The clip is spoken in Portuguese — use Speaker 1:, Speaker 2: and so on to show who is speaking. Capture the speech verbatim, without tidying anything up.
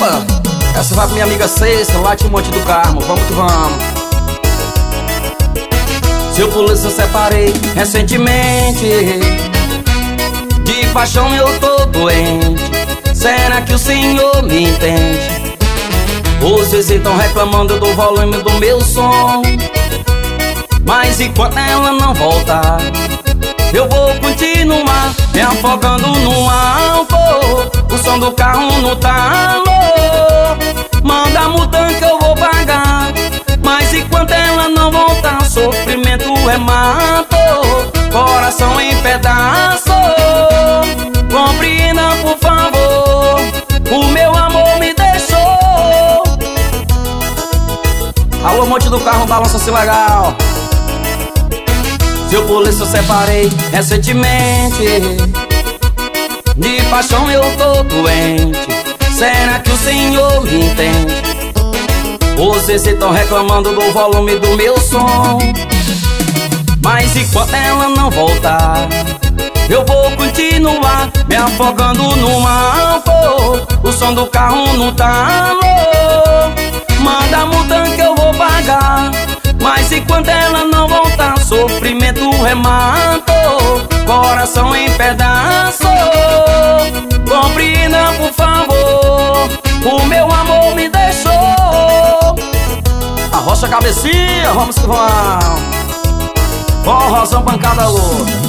Speaker 1: boa. Essa vai pra minha amiga Cesta, lá de Monte do Carmo. Vamos que vamos. Seu polícia eu separei recentemente. De paixão eu tô doente. Será que o senhor me entende? Vocês estão reclamando do volume do meu som, mas enquanto ela não voltar, eu vou continuar me afogando no álcool. O som do carro no talo. Manda a multa que eu vou pagar, mas enquanto ela não voltar, sofrimento é mato, coração em pedaço. Compreenda, por favor, o meu amor me deixou. Alô, Monte do Carmo, balança-se legal. Seu polícia eu separei recentemente. De paixão eu tô doente. Será que o senhor me entende? Vocês estão reclamando do volume do meu som, mas enquanto ela não voltar, eu vou continuar me afogando no álcool. O som do carro no talo. Manda a multa que eu vou pagar, mas enquanto ela não voltar, sofrimento é mato, coração em pedaço. Compreenda, por favor, o meu amor me deixou. Arrocha a cabecinha, vamos que vamos. Forrozão, pancada louca.